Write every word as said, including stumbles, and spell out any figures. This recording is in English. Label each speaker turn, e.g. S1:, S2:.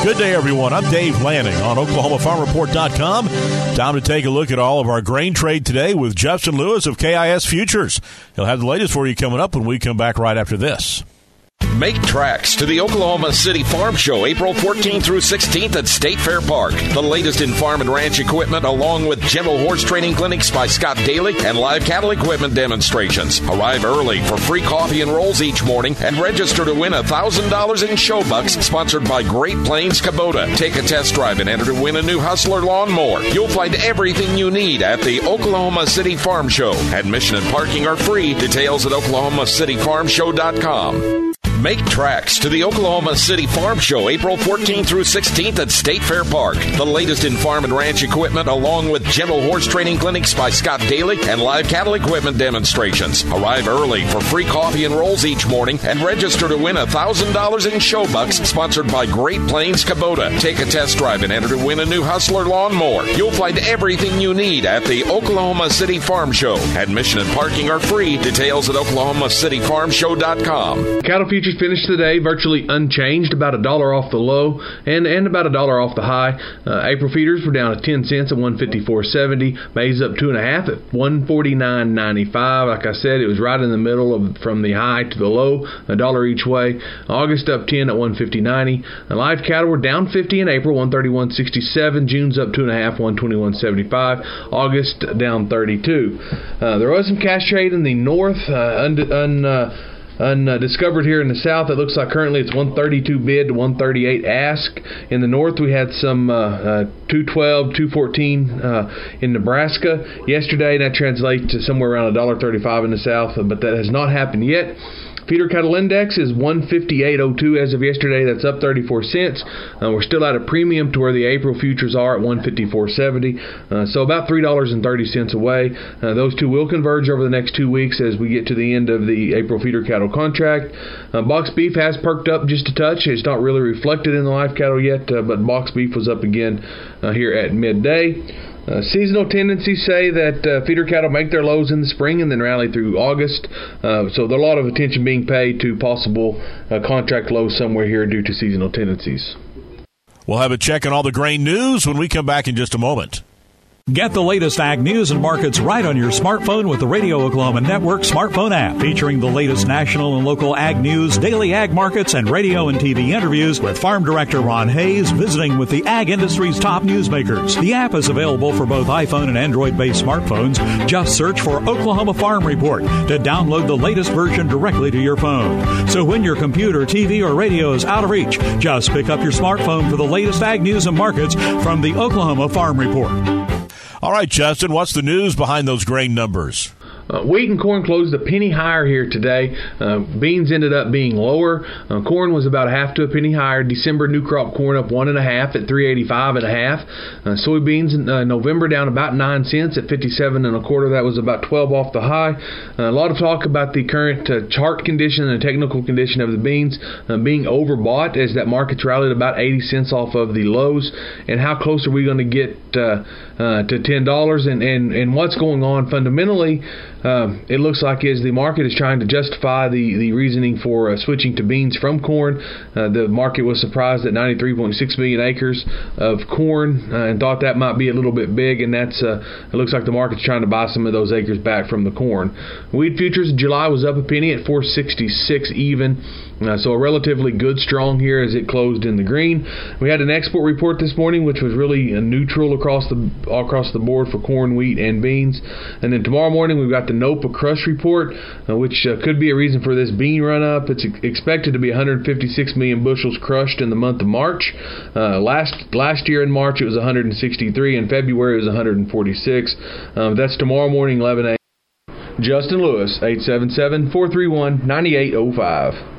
S1: Good day, everyone. I'm Dave Lanning on Oklahoma Farm Report dot com. Time to take a look at all of our grain trade today with Justin Lewis of K I S Futures. He'll have the latest for you coming up when we come back right after this.
S2: Make tracks to the Oklahoma City Farm Show, April fourteenth through sixteenth at State Fair Park. The latest in farm and ranch equipment, along with gentle horse training clinics by Scott Daly and live cattle equipment demonstrations. Arrive early for free coffee and rolls each morning and register to win one thousand dollars in show bucks, sponsored by Great Plains Kubota. Take a test drive and enter to win a new Hustler lawnmower. You'll find everything you need at the Oklahoma City Farm Show. Admission and parking are free. Details at Oklahoma City Farm Show dot com. Make tracks to the Oklahoma City Farm Show, April fourteenth through sixteenth at State Fair Park. The latest in farm and ranch equipment, along with gentle horse training clinics by Scott Daly and live cattle equipment demonstrations. Arrive early for free coffee and rolls each morning and register to win one thousand dollars in show bucks, sponsored by Great Plains Kubota. Take a test drive and enter to win a new Hustler lawnmower. You'll find everything you need at the Oklahoma City Farm Show. Admission and parking are free. Details at Oklahoma City Farm Show dot com.
S3: Cattle futures finished today virtually unchanged, about a dollar off the low and, and about a dollar off the high. Uh, April feeders were down at ten cents at one fifty-four seventy. Maize up two and a half at one forty-nine ninety-five. Like I said, it was right in the middle of from the high to the low, a dollar each way. August up ten at one fifty ninety. And live cattle were down fifty in April, one thirty-one sixty-seven. June's up two and a half, one twenty-one seventy-five. August down thirty-two. Uh, there was some cash trade in the north. Uh, un, un, uh, Undiscovered here in the south. It looks like currently it's one thirty-two bid to one thirty-eight ask. In the north, we had some uh, uh, two twelve, two fourteen uh, in Nebraska yesterday. That translates to somewhere around one thirty-five in the south, but that has not happened yet. Feeder cattle index is one fifty-eight oh two as of yesterday. That's up thirty-four cents. Uh, we're still at a premium to where the April futures are at one fifty-four seventy. Uh, so about three dollars and thirty cents away. Uh, those two will converge over the next two weeks as we get to the end of the April feeder cattle contract. Uh, box beef has perked up just a touch. It's not really reflected in the live cattle yet, uh, but box beef was up again uh, here at midday. Uh, seasonal tendencies say that uh, feeder cattle make their lows in the spring and then rally through August. Uh, so there's a lot of attention being paid to possible uh, contract lows somewhere here due to seasonal tendencies.
S1: We'll have a check on all the grain news when we come back in just a moment.
S4: Get the latest ag news and markets right on your smartphone with the Radio Oklahoma Network smartphone app, featuring the latest national and local ag news, daily ag markets, and radio and T V interviews with Farm Director Ron Hayes visiting with the ag industry's top newsmakers. The app is available for both iPhone and Android-based smartphones. Just search for Oklahoma Farm Report to download the latest version directly to your phone. So when your computer, T V, or radio is out of reach, just pick up your smartphone for the latest ag news and markets from the Oklahoma Farm Report.
S1: All right, Justin, what's the news behind those grain numbers?
S3: Uh, wheat and corn closed a penny higher here today. Uh, beans ended up being lower. Uh, corn was about a half to a penny higher. December new crop corn up one and a half at three eighty-five and a half. Uh, soybeans in uh, November down about nine cents at fifty-seven and a quarter. That was about twelve off the high. Uh, a lot of talk about the current uh, chart condition and the technical condition of the beans uh, being overbought as that market's rallied about eighty cents off of the lows. And how close are we going to get uh, uh, to ten dollars? And, and, and what's going on fundamentally? Um, it looks like as the market is trying to justify the, the reasoning for uh, switching to beans from corn. Uh, the market was surprised at ninety-three point six million acres of corn uh, and thought that might be a little bit big, and that's uh, it looks like the market's trying to buy some of those acres back from the corn. Wheat futures in July was up a penny at four sixty-six even. Uh, so a relatively good strong here as it closed in the green. We had an export report this morning, which was really uh, neutral across the all across the board for corn, wheat, and beans. And then tomorrow morning we've got the NOPA crush report, uh, which uh, could be a reason for this bean run up. It's ex- expected to be one hundred fifty-six million bushels crushed in the month of March. Uh, last last year in March it was one hundred sixty-three. In February it was one hundred forty-six. Um, that's tomorrow morning, eleven a.m. Justin Lewis, eight seven seven, four three one, nine eight zero five.